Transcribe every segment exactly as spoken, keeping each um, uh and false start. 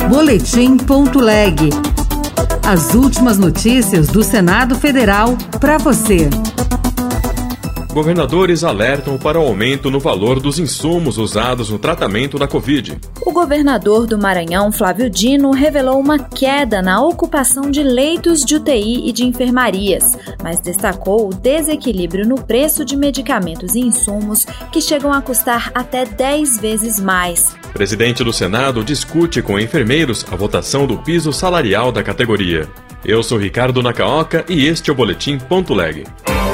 Boletim ponto leg. As últimas notícias do Senado Federal para você. Governadores alertam para o aumento no valor dos insumos usados no tratamento da Covid. O governador do Maranhão, Flávio Dino, revelou uma queda na ocupação de leitos de U T I e de enfermarias, mas destacou o desequilíbrio no preço de medicamentos e insumos que chegam a custar até dez vezes mais. O presidente do Senado discute com enfermeiros a votação do piso salarial da categoria. Eu sou Ricardo Nakaoka e este é o Boletim ponto leg.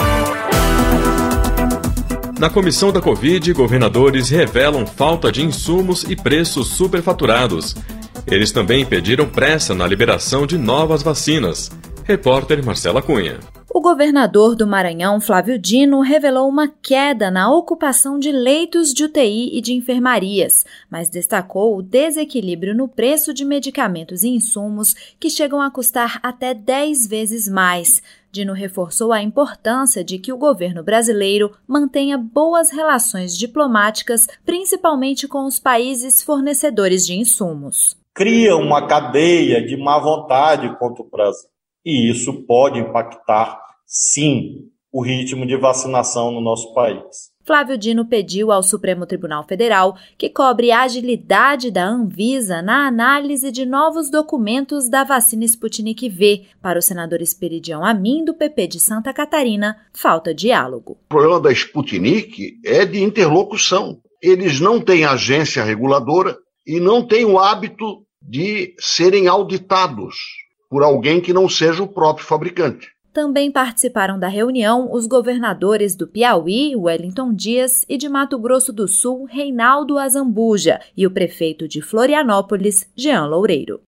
Na comissão da Covid, governadores revelam falta de insumos e preços superfaturados. Eles também pediram pressa na liberação de novas vacinas. Repórter Marcela Cunha. O governador do Maranhão, Flávio Dino, revelou uma queda na ocupação de leitos de U T I e de enfermarias, mas destacou o desequilíbrio no preço de medicamentos e insumos que chegam a custar até dez vezes mais. Dino reforçou a importância de que o governo brasileiro mantenha boas relações diplomáticas, principalmente com os países fornecedores de insumos. Cria uma cadeia de má vontade contra o Brasil. E isso pode impactar, sim, o ritmo de vacinação no nosso país. Flávio Dino pediu ao Supremo Tribunal Federal que cobre a agilidade da Anvisa na análise de novos documentos da vacina Sputnik V. Para o senador Esperidião Amin, do P P de Santa Catarina, falta diálogo. O problema da Sputnik é de interlocução. Eles não têm agência reguladora e não têm o hábito de serem auditados por alguém que não seja o próprio fabricante. Também participaram da reunião os governadores do Piauí, Wellington Dias, e de Mato Grosso do Sul, Reinaldo Azambuja, e o prefeito de Florianópolis, Jean Loureiro.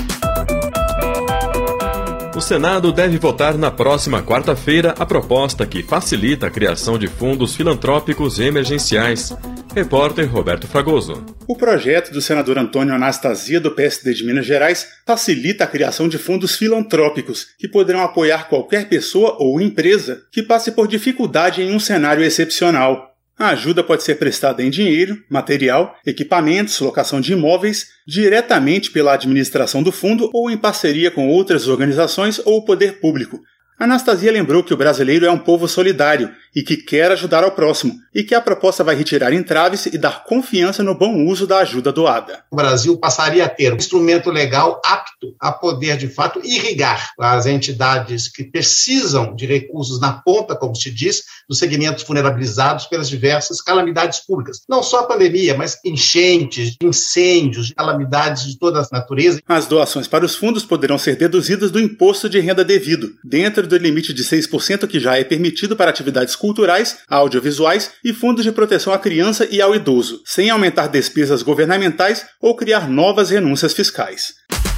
O Senado deve votar na próxima quarta-feira a proposta que facilita a criação de fundos filantrópicos emergenciais. Repórter Roberto Fragoso. O projeto do senador Antônio Anastasia, do P S D de Minas Gerais, facilita a criação de fundos filantrópicos que poderão apoiar qualquer pessoa ou empresa que passe por dificuldade em um cenário excepcional. A ajuda pode ser prestada em dinheiro, material, equipamentos, locação de imóveis, diretamente pela administração do fundo ou em parceria com outras organizações ou o poder público. Anastasia lembrou que o brasileiro é um povo solidário e que quer ajudar ao próximo, e que a proposta vai retirar entraves e dar confiança no bom uso da ajuda doada. O Brasil passaria a ter um instrumento legal apto a poder, de fato, irrigar as entidades que precisam de recursos na ponta, como se diz, dos segmentos vulnerabilizados pelas diversas calamidades públicas. Não só a pandemia, mas enchentes, incêndios, calamidades de toda a natureza. As doações para os fundos poderão ser deduzidas do imposto de renda devido, dentro do limite de seis por cento que já é permitido para atividades culturais, audiovisuais e fundos de proteção à criança e ao idoso, sem aumentar despesas governamentais ou criar novas renúncias fiscais.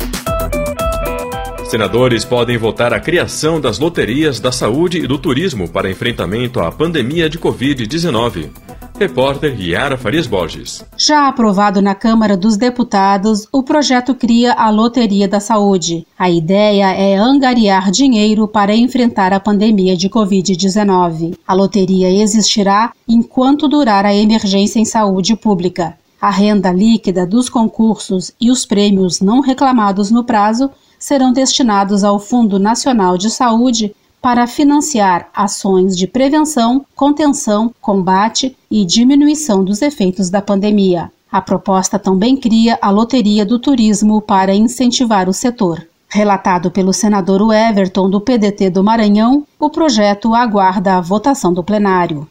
Senadores podem votar a criação das loterias da saúde e do turismo para enfrentamento à pandemia de covid dezenove. Repórter Riara Farias Borges. Já aprovado na Câmara dos Deputados, o projeto cria a Loteria da Saúde. A ideia é angariar dinheiro para enfrentar a pandemia de covid dezenove. A loteria existirá enquanto durar a emergência em saúde pública. A renda líquida dos concursos e os prêmios não reclamados no prazo serão destinados ao Fundo Nacional de Saúde para financiar ações de prevenção, contenção, combate e diminuição dos efeitos da pandemia. A proposta também cria a Loteria do Turismo para incentivar o setor. Relatado pelo senador Everton, do P D T do Maranhão, o projeto aguarda a votação do plenário.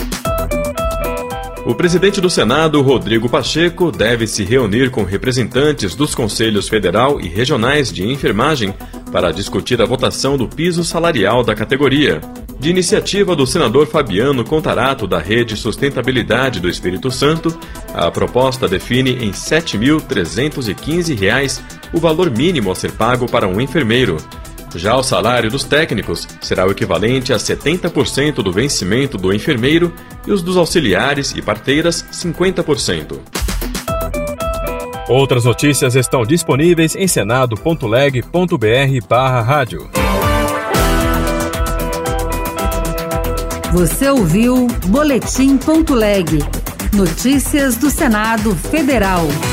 O presidente do Senado, Rodrigo Pacheco, deve se reunir com representantes dos Conselhos Federal e Regionais de Enfermagem para discutir a votação do piso salarial da categoria. De iniciativa do senador Fabiano Contarato, da Rede Sustentabilidade do Espírito Santo, a proposta define em sete mil trezentos e quinze reais o valor mínimo a ser pago para um enfermeiro. Já o salário dos técnicos será o equivalente a setenta por cento do vencimento do enfermeiro e os dos auxiliares e parteiras, cinquenta por cento. Outras notícias estão disponíveis em senado ponto leg ponto br barra rádio. Você ouviu Boletim ponto leg. Notícias do Senado Federal.